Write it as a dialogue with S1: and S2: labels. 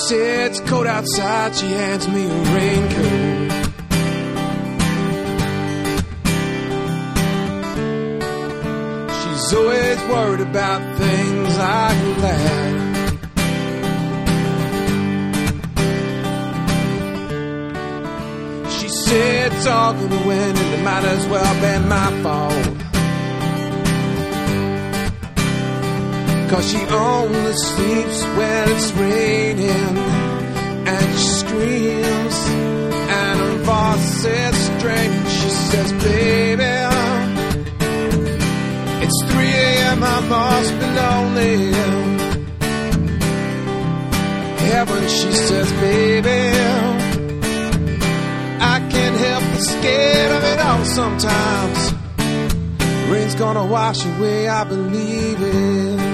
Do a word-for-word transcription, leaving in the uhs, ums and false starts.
S1: said it's cold outside, she hands me a raincoat. She's always worried about things like that. She said it's all gonna win and it might as well be my fault, 'cause she only sleeps when it's raining, and she screams and her voice is strange. She says, baby, it's three a.m. I must be lonely. Heaven, she says, baby, I can't help but scared of it all sometimes. Rain's gonna wash away, I believe it.